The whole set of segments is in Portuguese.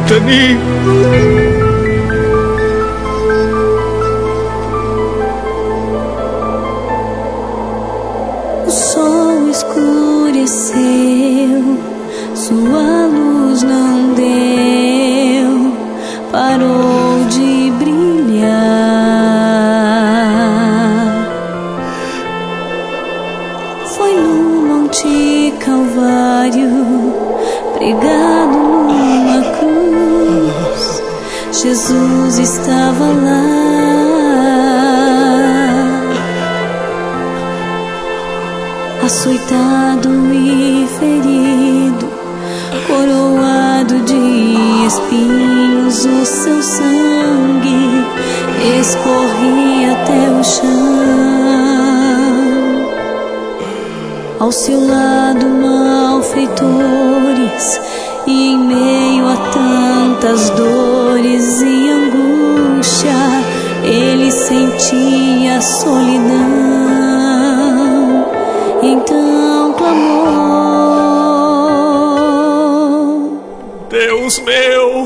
Bethany. O sol escureceu, sua luz não deu, parou de brilhar. Foi no Monte Calvário, pregado numa cruz, Jesus estava lá. Açoitado e ferido, coroado de espinhos, o seu sangue escorria até o chão. Ao seu lado malfeitores, e em meio a tantas dores e angústia, ele sentia solidão. Então clamou: Deus meu,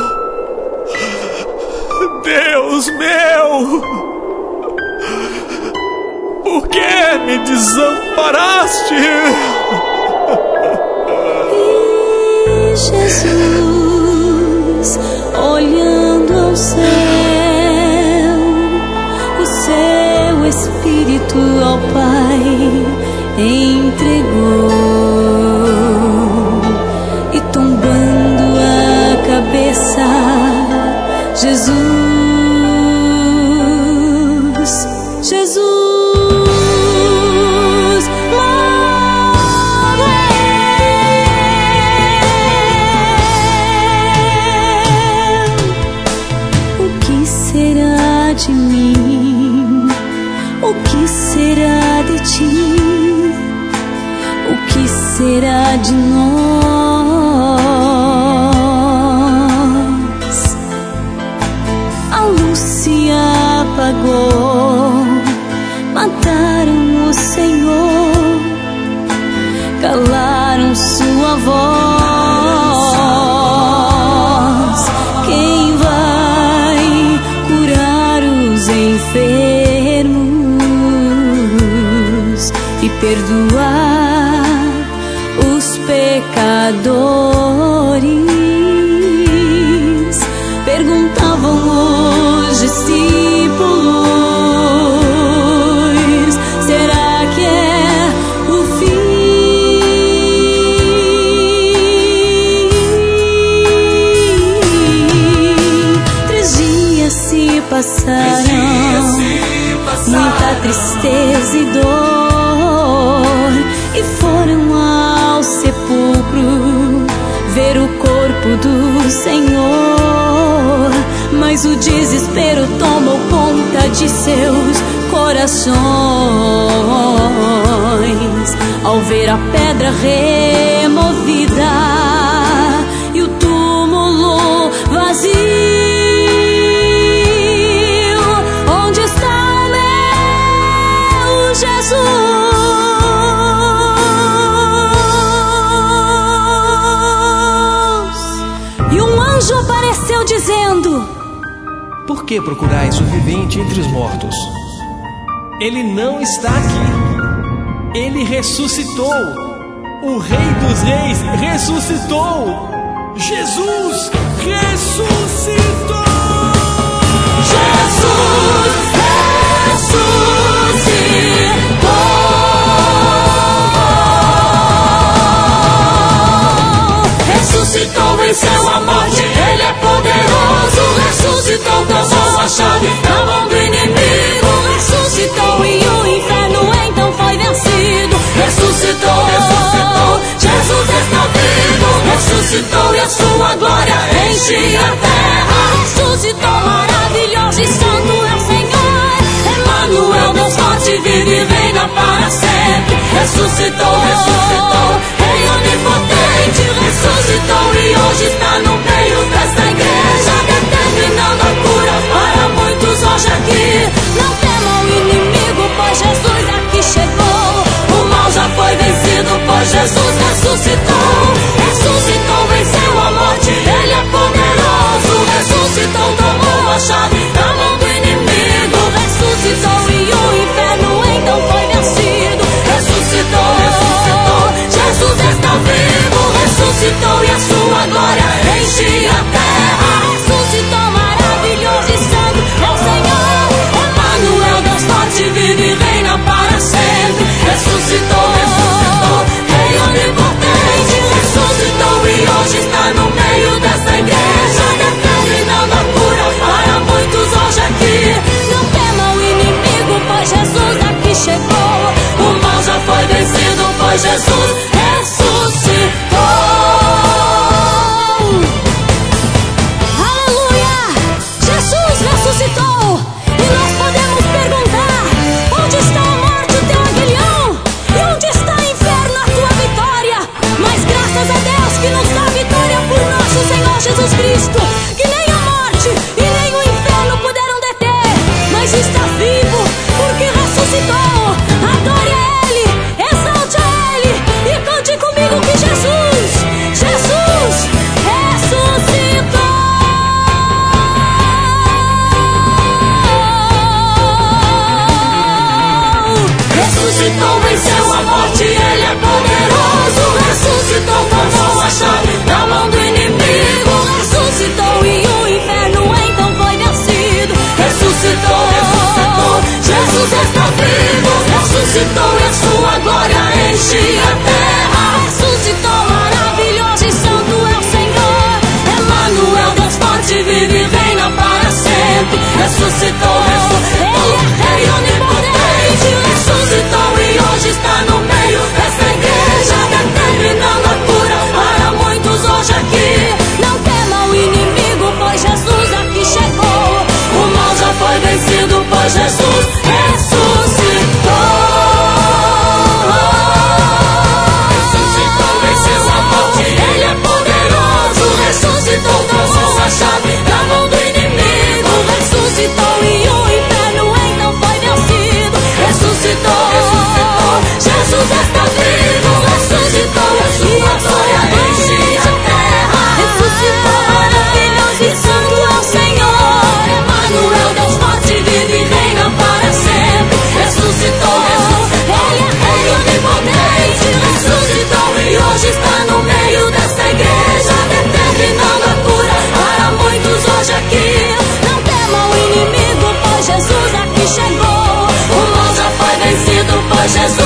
Deus meu, por que me desamparaste? E Jesus, olhando ao céu, o seu Espírito ao Pai entregou, e tombando a cabeça, Jesus morreu. O que será de mim? O que será de ti? O que será de nós? A luz se apagou, mataram o Senhor, calaram sua voz. Quem vai curar os enfermos e perdoar os pecadores? Perguntavam os discípulos: será que é o fim? 3 dias se passaram, muita tristeza e dor, e foram ao sepulcro ver o corpo do Senhor. Mas o desespero tomou conta de seus corações ao ver a pedra removida e o túmulo vazio. Onde está o meu Jesus? E um anjo apareceu dizendo: Por que procurais o vivente entre os mortos? Ele não está aqui. Ele ressuscitou. O Rei dos Reis ressuscitou. Jesus ressuscitou. Jesus ressuscitou. Ressuscitou, venceu a morte, Ele é poderoso. Ressuscitou, tomou a chave da mão do inimigo. Ressuscitou e o inferno então foi vencido. Ressuscitou, Jesus está vivo. Ressuscitou e a sua glória enche a terra. Ressuscitou, maravilhoso e santo é o Senhor. Emmanuel, Deus forte, vive e reina para sempre. Ressuscitou, Rei onipotente. Ressuscitou e hoje está no meio desta igreja, determinando a cura para muitos hoje aqui. Não temam o inimigo, pois Jesus aqui chegou. O mal já foi vencido, pois Jesus ressuscitou. Ressuscitou, venceu a morte, Ele é poderoso. ressuscitou, venceu a morte, Ele é poderoso. Ressuscitou, tomou a chave da mão do inimigo. Ressuscitou e o inferno então foi vencido. Ressuscitou, ressuscitou, Jesus está vivo. Ressuscitou e a sua glória enche a terra. Ressuscitou, maravilhoso e santo é o Senhor. Emmanuel, Deus forte, vive e reina para sempre. Ressuscitou, ressuscitou, Rei onipotente. Ressuscitou e hoje está no meio desta igreja, determinando a cura para muitos hoje aqui. Não tema o inimigo, pois Jesus aqui chegou. O mal já foi vencido, pois Jesus ressuscitou. Ressuscitou, venceu a morte, Ele é poderoso. Ressuscitou, tomou a chave da mão do inimigo. Ressuscitou e o inferno então foi vencido. Ressuscitou, ressuscitou, Jesus está vivo. Ressuscitou e a sua glória enche a terra. Ressuscitou, maravilhoso e santo é o Senhor. Emmanuel, Deus forte, vive e reina para sempre. Ressuscitou, Ele é Rei onipotente. Ressuscitou e hoje está no meio desta igreja, determinando a cura para muitos hoje aqui. Não tema o inimigo, pois Jesus aqui chegou. O mal já foi vencido, pois Jesus